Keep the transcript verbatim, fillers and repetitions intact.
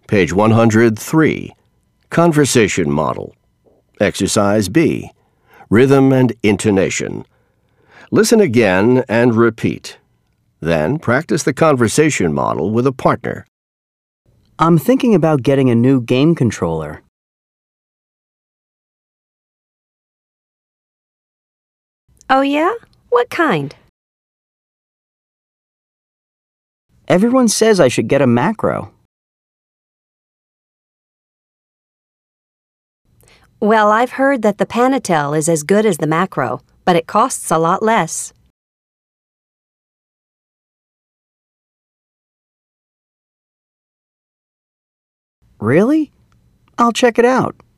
Page one hundred three. Conversation Model. Exercise B. Rhythm and intonation. Listen again and repeat. Then practice the conversation model with a partner. I'm thinking about getting a new game controller. Oh, yeah? What kind? Everyone says I should get a macro. Well, I've heard that the Panatel is as good as the Macro, but it costs a lot less. Really? I'll check it out.